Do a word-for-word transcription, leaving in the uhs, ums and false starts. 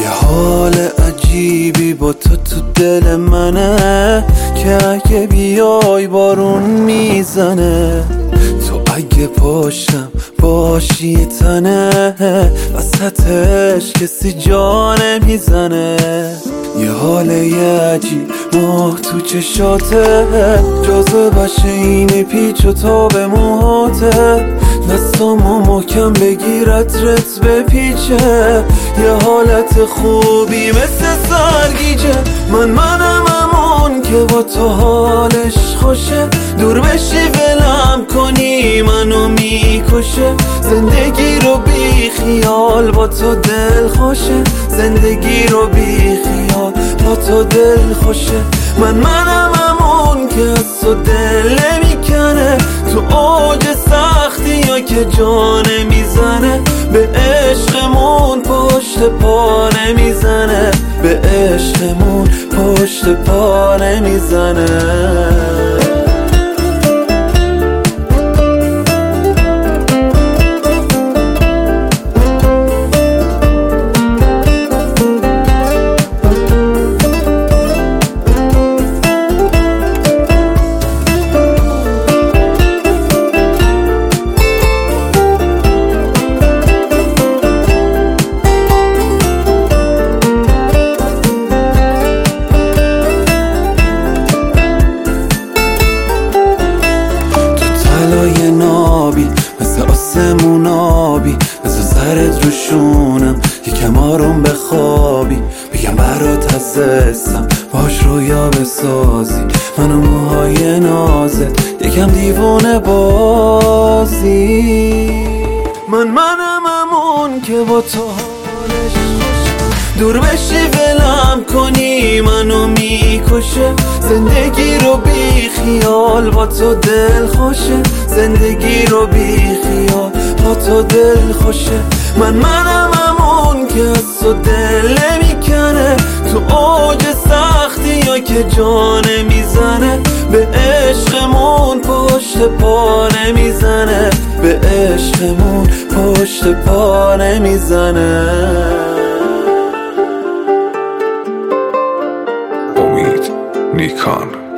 یه حال عجیبی با تو تو دل منه که اگه بیای بارون میزنه. تو اگه پاشم باشی تنه وسطش کسی جا نمیزنه. یه حال عجیب ماه تو چشاته جاذبش اینه پیچ و تاب موهاته. دستامو محکم بگیرت رت بپیچه. یه حالت خوبی مثل سرگیجه. من منم همون که با تو حالش خوشه. دور بشی ولم کنی منو میکشه. زندگی رو بی خیال با تو دل خوشه. زندگی رو بی خیال با تو دل خوشه. من منم همون که از تو دل نمیکنه. تو اوج سختی یا که جا نمیزنه. به عشقمون پشت پا نمیزنه. به عشقمون پشت پا نمیزنه. طلای نابی مثل آسمون آبی مثل سرت روشونم یکم آروم بخوابی. بگم برات عزیزم باش رویا بسازی. من و موهای نازت یکم دیوونه بازی. من منم همون که با تو حالش خوشه. دور بشی ولم کنی منو میکشه. زندگی رو بی خیال با تو دل خوشه. زندگی رو بی خیال با تو دل خوشه. من منم همون که از تو دل نمیکنه. تو اوج سختی یا که جا نمیزنه. به عشقمون پشت پا نمیزنه. به عشقمون پشت پا نمیزنه. امید نیکان.